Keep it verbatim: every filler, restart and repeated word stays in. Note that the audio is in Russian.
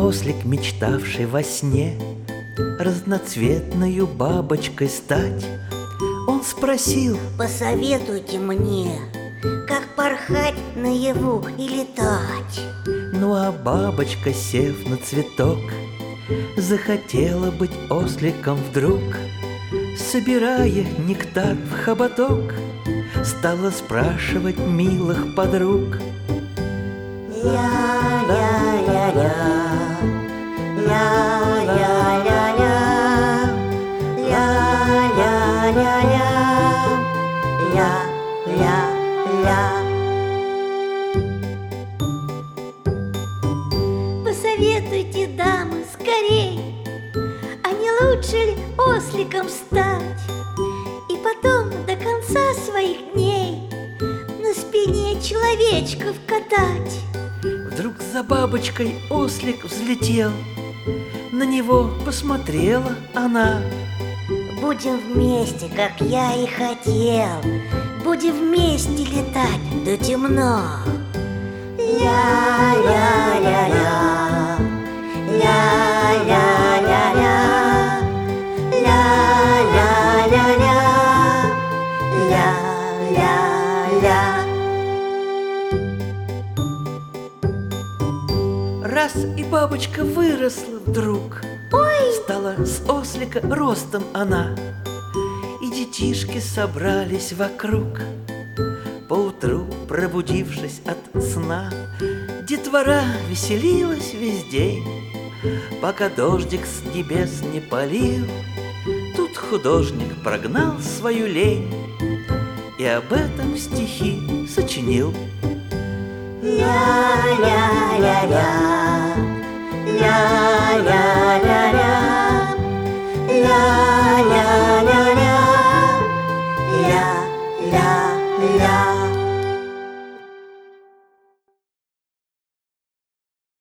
ослик, мечтавший во сне разноцветною бабочкой стать. Он спросил: посоветуйте мне, как порхать наяву и летать. Ну а бабочка, сев на цветок, захотела быть осликом вдруг. Собирая нектар в хоботок, стала спрашивать милых подруг. Ля-ля-ля-ля, ля-ля-ля-ля, ля-ля-ля-ля, ля-ля-ля. Посоветуйте, дамы, скорей, а не лучше ли осликом стать и потом до конца своих дней на спине человечков катать? Вдруг за бабочкой ослик взлетел, на него посмотрела она. Будем вместе, как я и хотел, будем вместе летать до темно. Ля-ля-ля-ля, ля-ля-ля-ля, ля-ля-ля-ля, ля-ля-ля. Раз и бабочка выросла вдруг. Ой! Стала с ослика ростом она, и детишки собрались вокруг. Поутру, пробудившись от сна, детвора веселилась весь день, пока дождик с небес не полил. Тут художник прогнал свою лень и об этом стихи сочинил. Ля-ля-ля-ля,